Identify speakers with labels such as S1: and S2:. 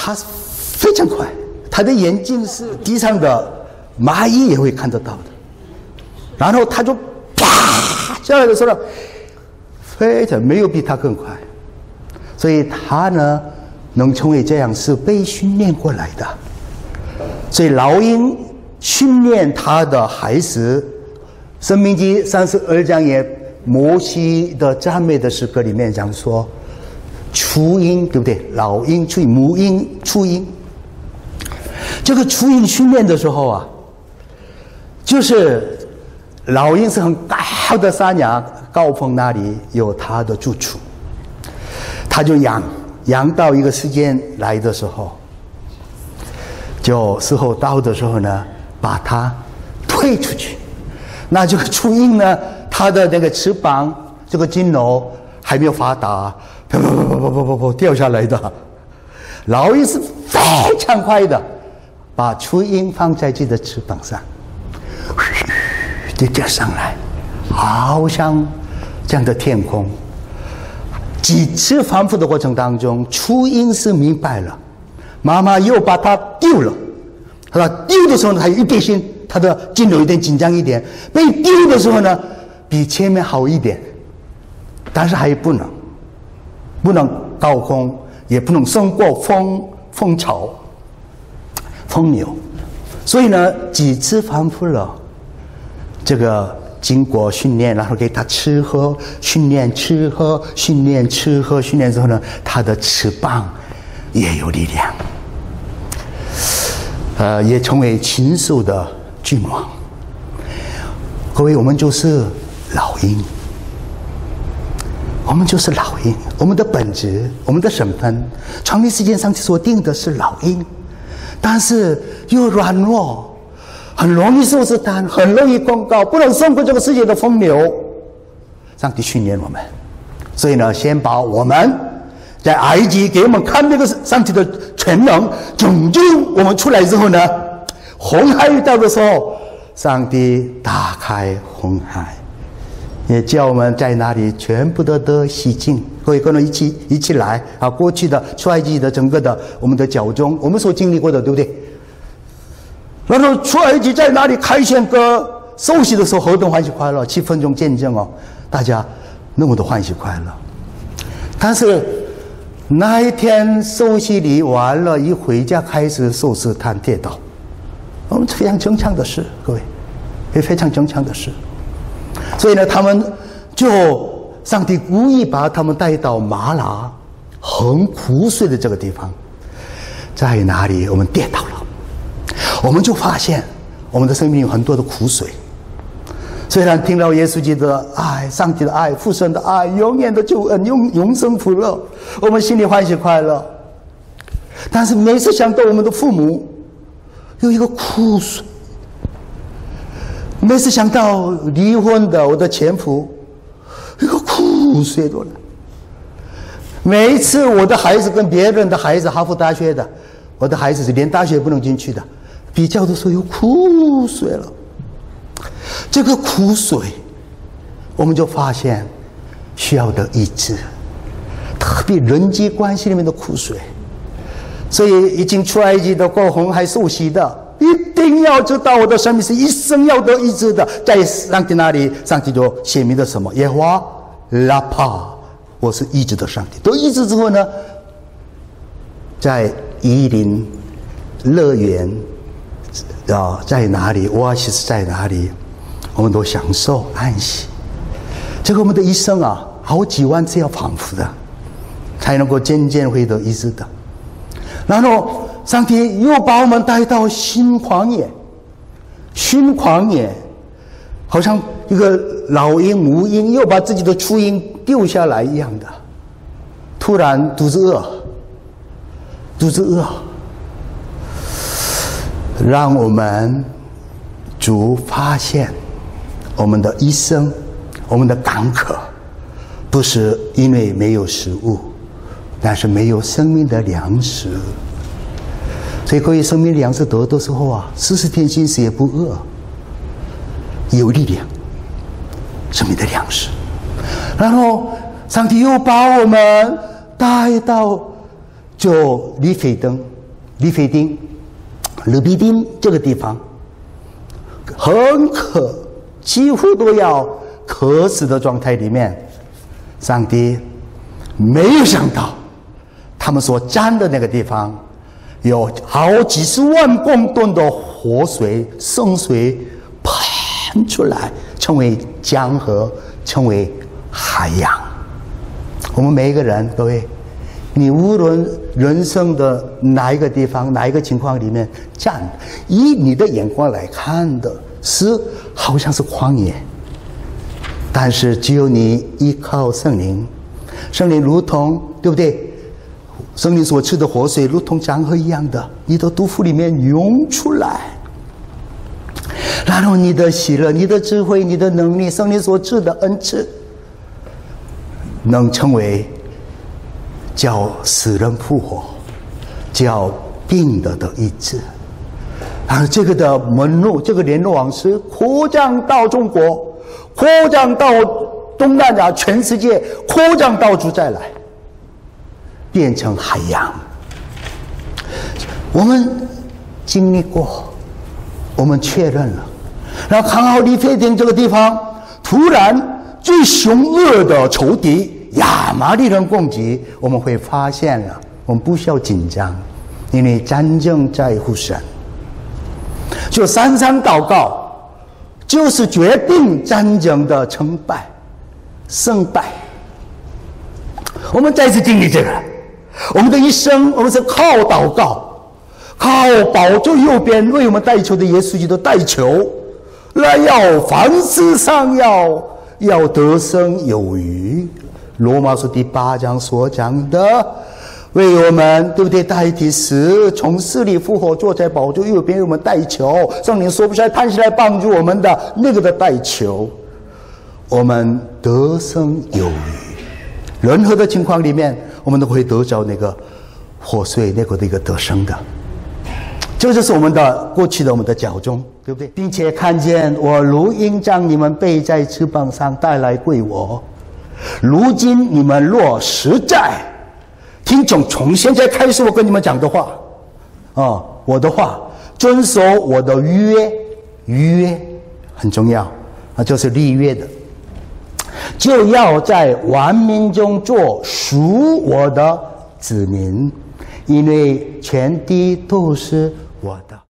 S1: 他非常快，他的眼睛是地上的蚂蚁也会看得到的。然后他就啪下来的时候，非常没有比他更快。所以他呢能成为这样是被训练过来的。所以老鹰训练他的孩子，《申命记》32章也摩西的赞美的诗歌里面讲说，雏鹰对不对？老鹰、雏鹰、母鹰、雏鹰。这个雏鹰训练的时候啊，就是老鹰是很高的山崖高峰那里有它的住处，它就养到一个时间来的时候，就时候到的时候呢，把它推出去。那这个雏鹰呢，它的那个翅膀这个筋肉还没有发达，噗掉下来的。老鹰是非常快的，把雏鹰放在自己的翅膀上，就掉上来，好像这样的天空。几次反复的过程当中，雏鹰是明白了，妈妈又把它丢了。他丢的时候呢，他有一点心，他的筋肉有点紧张一点。被丢的时候呢，比前面好一点，但是还不能高空，也不能胜过风潮、风牛。所以呢，几次反复了，这个经过训练，然后给他吃喝，训练吃喝，训练吃喝，训练之后呢，他的翅膀也有力量。也成为禽兽的君王。各位，我们就是老鹰，我们就是老鹰，我们的本质，我们的身份，创立世界上所定的是老鹰，但是又软弱，很容易受试探，很容易控告，不能胜过这个世界的风流。上帝训练我们，所以呢，先把我们在埃及给我们看那个上帝的全能拯救我们出来之后呢，红海遇到的时候，上帝打开红海，也叫我们在那里全部的得洗净。各位跟我一起来啊！过去的出埃及的整个的我们的脚中，我们所经历过的，对不对？然后出埃及在那里开献歌受洗的时候，何等欢喜快乐！7分钟见证哦，大家那么的欢喜快乐。但是那一天受洗礼完了，一回家开始受试探跌倒，我们非常正常的事，各位，也非常正常的事。所以呢，他们就上帝故意把他们带到马拉很苦水的这个地方，在哪里我们跌倒了，我们就发现我们的生命有很多的苦水。虽然听到耶稣基督的爱、上帝的爱、父神的爱、永远的救恩、永生福乐，我们心里欢喜快乐，但是每次想到我们的父母有一个苦水，每次想到离婚的我的前夫，一个苦水都来。每一次我的孩子跟别人的孩子，哈佛大学的，我的孩子是连大学不能进去的，比较的时候有苦水了。这个苦水，我们就发现需要的医治，特别人际关系里面的苦水。所以已经出埃及的过红海受洗的，一定要知道我的生命是一生要得医治的。在上帝那里，上帝就写明了什么？耶和华拉帕，我是医治的上帝。得医治之后呢，在伊林乐园在哪里？オアシス在哪里？我们都享受安息。这个我们的一生啊，好几万次要反复的，才能够渐渐会得医治的。然后上帝又把我们带到新旷野，新旷野好像一个老鹰、母鹰又把自己的雏鹰丢下来一样的，突然肚子饿，让我们主发现我们的一生，我们的干渴不是因为没有食物，但是没有生命的粮食。所以各位，生命粮食得的时候啊，40天心思也不饿，有力量，生命的粮食。然后上帝又把我们带到就利非登， 利非丁、勒比丁这个地方，很渴，几乎都要渴死的状态里面，上帝没有想到，他们所站的那个地方，有好几十万公吨的活水、圣水喷出来，成为江河，成为海洋。我们每一个人都会，你无论人生的哪一个地方、哪一个情况里面站，以你的眼光来看的是好像是旷野，但是只有你依靠圣灵，圣灵如同，对不对？圣灵所赐的活水如同江河一样的，你的肚腹里面涌出来，然后你的喜乐、你的智慧、你的能力，圣灵所赐的恩赐，能成为叫死人复活，叫病的医治。而这个的门路，这个联络网是扩张到中国，扩张到东南亚，全世界，扩张到处再来，变成海洋。我们经历过，我们确认了，然后看好利非丁这个地方，突然最凶恶的仇敌亚玛力人攻击，我们会发现了，我们不需要紧张，因为真正在乎神。就三三祷告，就是决定战争的成败、胜败。我们再次经历这个，我们的一生，我们是靠祷告，靠保住右边为我们代求的耶稣基督代求，来要凡事上要得胜有余。罗马书第8章所讲的，为我们，对不对？代替死，从死里复活，坐在宝座右边为我们代求，圣灵说不出来叹息来帮助我们的那个的代求，我们得胜有余。任何的情况里面，我们都会得着那个活水，那个的一个得胜的。这就是我们的过去的我们的脚中，对不对？并且看见我如鹰将你们背在翅膀上带来归我，如今你们若实在听从现在开始我跟你们讲的话我的话，遵守我的约很重要就是立约的，就要在万民中做属我的子民，因为全地都是我的。